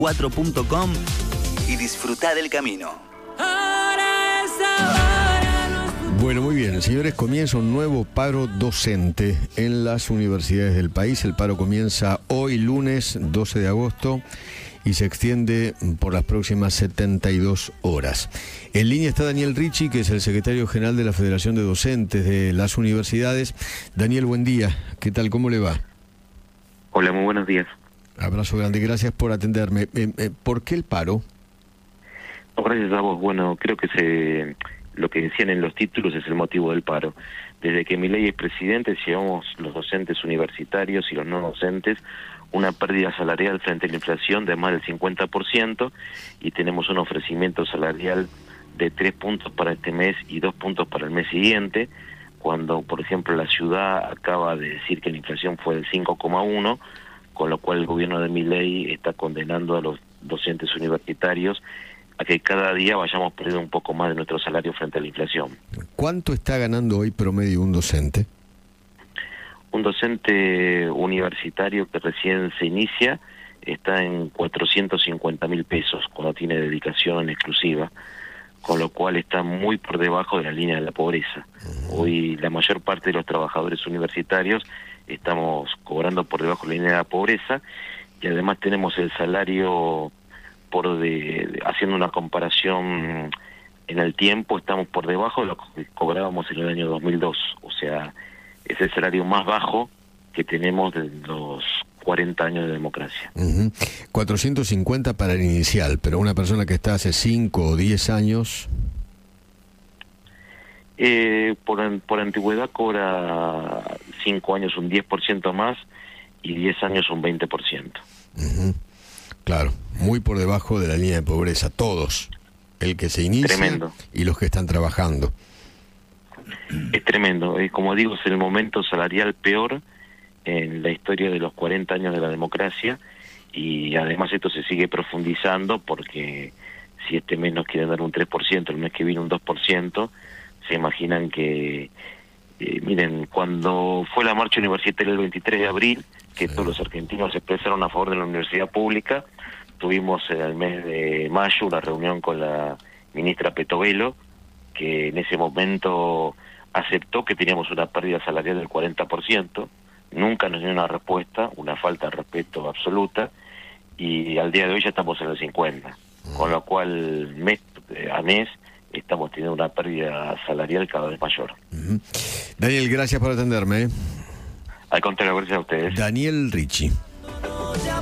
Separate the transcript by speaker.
Speaker 1: 4.com y disfruta del camino.
Speaker 2: Bueno, muy bien, señores, comienza un nuevo paro docente en las universidades del país. El paro comienza hoy, lunes 12 de agosto, y se extiende por las próximas 72 horas. En línea está Daniel Ricci, que es el secretario general de la Federación de Docentes de las Universidades. Daniel, buen día. ¿Qué tal? ¿Cómo le va?
Speaker 3: Hola, muy buenos días.
Speaker 2: Abrazo grande, gracias por atenderme. ¿Por qué el paro?
Speaker 3: No, gracias a vos. Bueno, creo que lo que decían en los títulos es el motivo del paro. Desde que Milei es presidente, llevamos los docentes universitarios y los no docentes una pérdida salarial frente a la inflación de más del 50%, y tenemos un ofrecimiento salarial de 3 puntos para este mes y 2 puntos para el mes siguiente, cuando, por ejemplo, la ciudad acaba de decir que la inflación fue del 5,1%, con lo cual el gobierno de Milei está condenando a los docentes universitarios a que cada día vayamos perdiendo un poco más de nuestro salario frente a la inflación.
Speaker 2: ¿Cuánto está ganando hoy promedio un docente?
Speaker 3: Un docente universitario que recién se inicia está en 450.000 pesos cuando tiene dedicación exclusiva, con lo cual está muy por debajo de la línea de la pobreza. Hoy la mayor parte de los trabajadores universitarios estamos cobrando por debajo de la línea de la pobreza, y además tenemos el salario haciendo una comparación en el tiempo, estamos por debajo de lo que cobrábamos en el año 2002, o sea, es el salario más bajo que tenemos de los 40 años de democracia.
Speaker 2: 450 para el inicial, pero una persona que está hace 5 o 10 años...
Speaker 3: Por antigüedad cobra 5 años un 10% más y 10 años un 20%.
Speaker 2: Claro, muy por debajo de la línea de pobreza, todos, el que se inicia. Tremendo. Y los que están trabajando.
Speaker 3: Es tremendo, como digo, es el momento salarial peor en la historia de los 40 años de la democracia, y además esto se sigue profundizando porque si este mes nos quieren dar un 3%, el mes que viene un 2%, se imaginan que, miren, cuando fue la marcha universitaria el 23 de abril, que todos los argentinos se expresaron a favor de la universidad pública, tuvimos en el mes de mayo una reunión con la ministra Petovelo, que en ese momento aceptó que teníamos una pérdida salarial del 40%, nunca nos dio una respuesta, una falta de respeto absoluta, y al día de hoy ya estamos en el 50%, con lo cual mes a mes estamos teniendo una pérdida salarial cada vez mayor.
Speaker 2: Daniel, gracias por atenderme.
Speaker 3: Al contrario, gracias a ustedes.
Speaker 2: Daniel Ricci.